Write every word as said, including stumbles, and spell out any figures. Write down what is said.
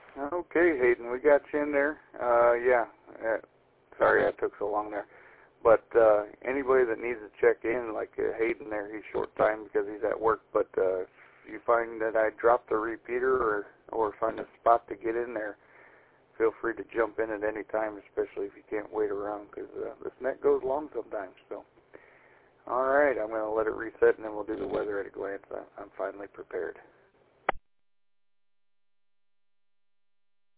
Okay, Hayden, we got you in there. Uh, yeah, uh, sorry I took so long there. But uh, anybody that needs to check in, like uh, Hayden there, he's short time because he's at work. But uh, if you find that I dropped the repeater or, or find a spot to get in there, feel free to jump in at any time, especially if you can't wait around because uh, this net goes long sometimes. So, all right, I'm going to let it reset, and then we'll do the weather at a glance. I'm finally prepared.